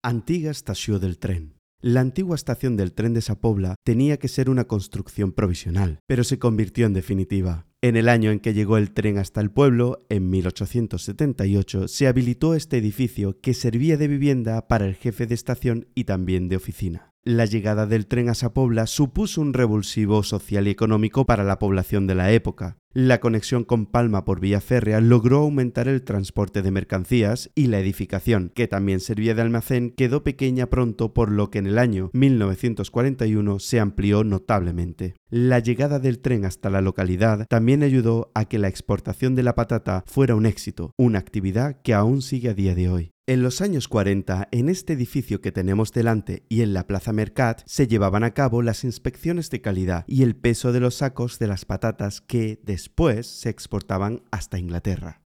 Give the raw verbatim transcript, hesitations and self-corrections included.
Antiga estació del tren. La antigua estación del tren de Sa Pobla tenía que ser una construcción provisional, pero se convirtió en definitiva. En el año en que llegó el tren hasta el pueblo, en mil ochocientos setenta y ocho, se habilitó este edificio que servía de vivienda para el jefe de estación y también de oficina. La llegada del tren a Sa Pobla supuso un revulsivo social y económico para la población de la época. La conexión con Palma por vía férrea logró aumentar el transporte de mercancías y la edificación, que también servía de almacén, quedó pequeña pronto, por lo que en el año mil novecientos cuarenta y uno se amplió notablemente. La llegada del tren hasta la localidad también ayudó a que la exportación de la patata fuera un éxito, una actividad que aún sigue a día de hoy. En los años cuarenta, en este edificio que tenemos delante y en la Plaza Mercat, se llevaban a cabo las inspecciones de calidad y el peso de los sacos de las patatas que después se exportaban hasta Inglaterra.